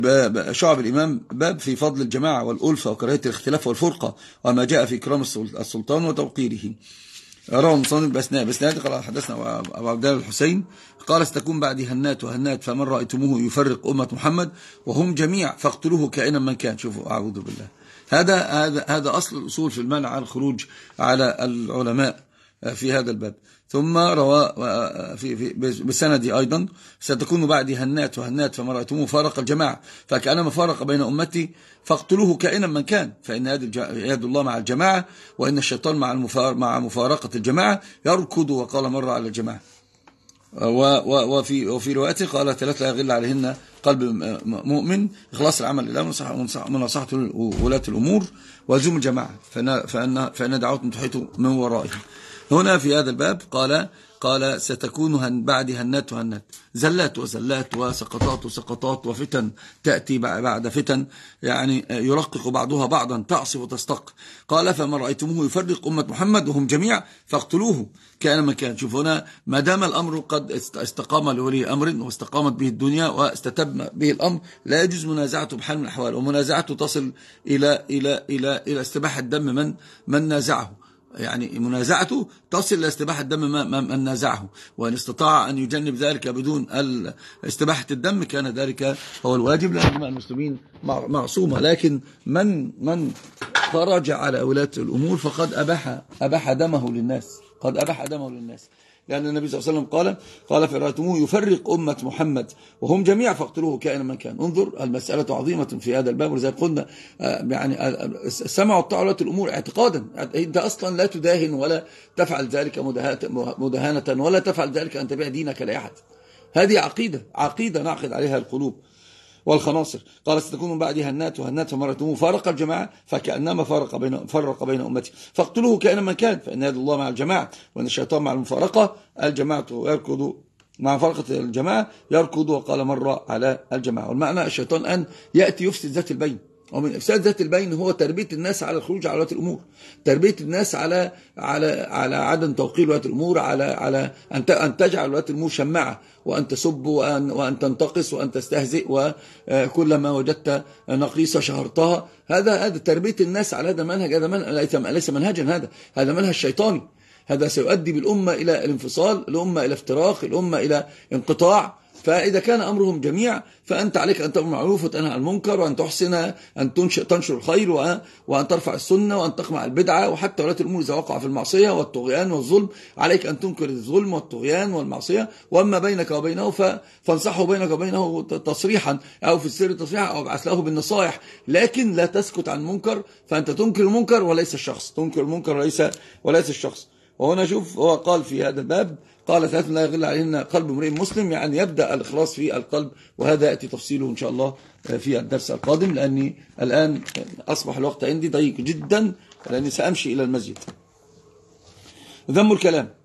شعب الإمام باب في فضل الجماعة والألفة وكراهية الاختلاف والفرقة وما جاء في إكرام السلطان وتوقيره. رواه المصنف بإسناد قال حدثنا أبو عبد الله الحسين قال ستكون بعدي هنات وهنات فمن رأيتموه يفرق أمة محمد وهم جميع فاقتلوه كائنا من كان. شوفوا أعوذ بالله. هذا أصل الأصول في المنع عن الخروج على العلماء في هذا الباب. ثم روى بسندي أيضا ستكون بعدي هنات وهنات فما رأيتموه فارق الجماعة فكأنما فارق بين أمتي فاقتلوه كائنا من كان فإن يد الله مع الجماعة وإن الشيطان مع مفارقة الجماعة يركض وقال مرة على الجماعة. وفي روايته قال ثلاث لا يغل عليهن قلب مؤمن إخلاص العمل لله من نصحة ولاة الأمور ولزوم الجماعة فإن دعوتهم تحيط من ورائهم. هنا في هذا الباب قال ستكون بعد هنات وهنات زلات وزلات وسقطات وسقطات وفتن تأتي بعد فتن يعني يرقق بعضها بعضا تعصف وتستق. قال فما رأيتموه يفرق أمة محمد وهم جميع فاقتلوه كأن ما كان. شوف هنا ما دام الأمر قد استقام لولي أمر واستقامت به الدنيا واستتم به الأمر لا يجوز منازعته بحال من الأحوال ومنازعته تصل إلى استباحة الدم من نازعه يعني منازعته تصل إلى استباحة الدم من نازعه وإن استطاع أن يجنب ذلك بدون استباحة الدم كان ذلك هو الواجب لأن دماء المسلمين معصومة. لكن من خرج على ولاة الأمور فقد أباح دمه للناس لأن النبي صلى الله عليه وسلم قال فرأيتموه يفرق أمة محمد وهم جميع فاقتلوه كائنا من كان. انظر المسألة عظيمة في هذا الباب ولذلك قلنا يعني السمع والطاعة ولاة الأمور اعتقادا. أنت أصلا لا تداهن ولا تفعل ذلك مداهنة ولا تفعل ذلك أن تبيع دينك لأحد. هذه عقيدة نعقد عليها القلوب والخناصر. قال ستكون بعدي هنات وهنات فما رأيتموه فارق الجماعة فكأنما فرق بين أمتي فاقتلوه كائنا من كان فإن يد الله مع الجماعة وإن الشيطان مع المفارقة الجماعة يركض مع فرقة الجماعة يركض وقال مرة على الجماعة. والمعنى الشيطان أن يأتي يفسد ذات البين ومن إفساد ذات البين هو تربية الناس على الخروج على ولاة الأمور تربية الناس على عدم توقير ولاة الأمور على أن تجعل ولاة الأمور شماعة وأن تسب وأن تنتقص وأن تستهزئ وكلما وجدت نقيصة شهرتها. هذا تربية الناس على هذا المنهج. هذا ليس منهجا هذا منهج شيطاني. هذا سيؤدي بالأمة إلى الانفصال الأمة إلى افتراق الأمة إلى انقطاع. فإذا كان أمرهم جميع فأنت عليك أن تأمر بالمعروف وتنهى عن المنكر وأن تحسن أن تنشر الخير وأن ترفع السنة وأن تقمع البدعة. وحتى ولاة الأمور إذا وقع في المعصية والطغيان والظلم عليك أن تنكر الظلم والطغيان والمعصية وأما بينك وبينه فانصحه بينك وبينه تصريحا أو في السر تصريحا أو ابعث له بالنصائح لكن لا تسكت عن المنكر. فأنت تنكر المنكر وليس الشخص تنكر المنكر وليس الشخص. وهنا شوف هو قال في هذا الباب قال ثلاث لا يغل عليهن قلب امرئ مسلم يعني يبدأ الإخلاص في القلب وهذا يأتي تفصيله إن شاء الله في الدرس القادم لأني الآن أصبح الوقت عندي ضيق جدا لأني سأمشي إلى المسجد. ذم الكلام